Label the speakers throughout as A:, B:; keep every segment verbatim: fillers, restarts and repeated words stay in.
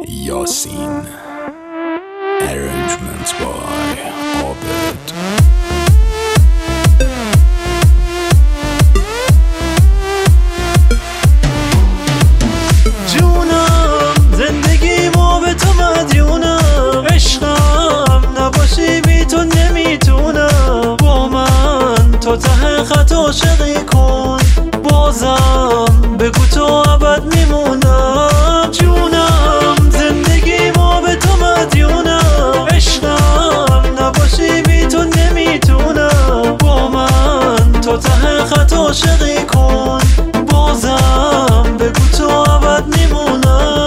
A: Yasin. Arrangements by Abed.
B: جونم زندگی ما به تو مدیونم، عشقم نباشی بی تو نمیتونم. با من تا ته خط عاشقی کن، بازم بگو تو ابد میمونم. جونم زندگی ما به تو مدیونم، عشقم نباشی بی تو نمیتونم. با من تا ته خط عاشقی کن، بازم بگو تو ابد میمونم.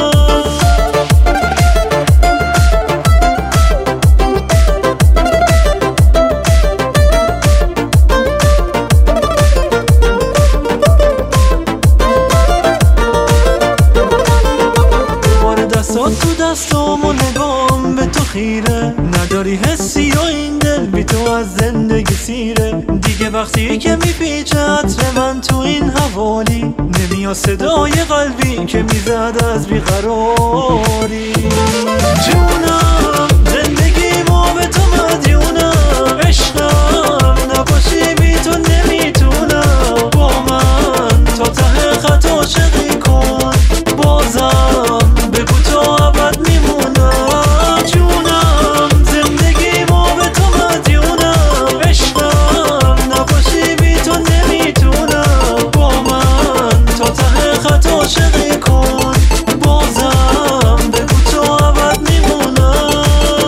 B: دستات تو دستام و نگام به تو خیره، نداری حسی و این دل بی تو از زندگی سیره. دیگه وقتی که میپیچه عطر من تو این حوالی، نمیاد صدای قلبی که میزد از بیقراری. جونم زندگی ما به تو مدیونم، عشقم نباشی بی تو نمیتونم. با من تا ته خط عاشقی کن، بازم بگو تو ابد میمونم. جونم زندگی ما به تو مدیونم، عشقم نباشی بی تو نمیتونم. با من تا ته خط عاشقی کن، بازم بگو تو ابد میمونم.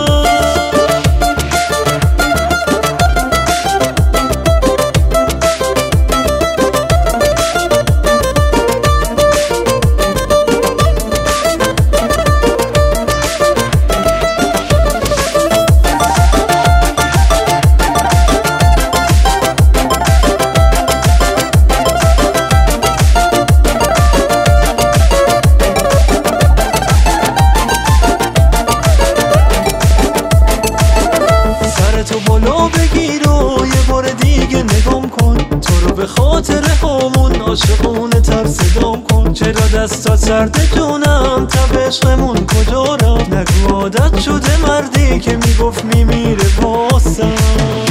B: تو بالا بگیر و یه بار دیگه نگام کن، تو رو به خاطر همون عاشقونه تر صدام کن. چرا دستا سرده جونم، تب عشقمون کجا را؟ نگو عادت شده مردی که میگفت میمیره واسم.